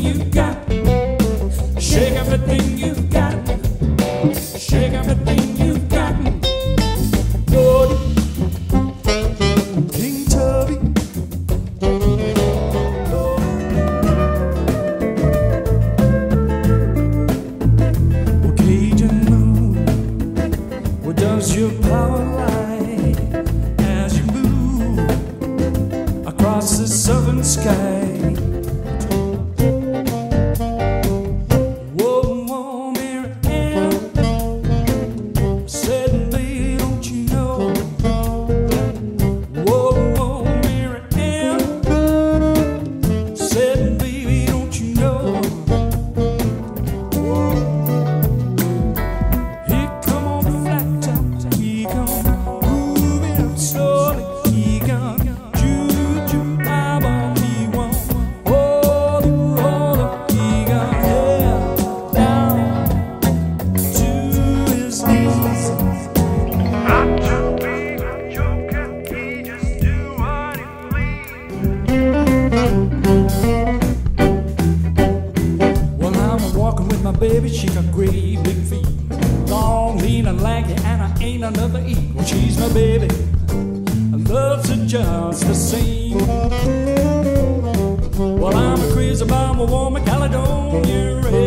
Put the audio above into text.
you got. Shake everything you got. Shake everything you got. Lord, King Tubby. Well, Cajun moon, what does your power lie as you move across the southern sky? Baby, she got great big feet, long, lean, and lanky, and I ain't another equal. She's my baby, I love her just the same. Well, I'm a crazy about my woman, Caledonia.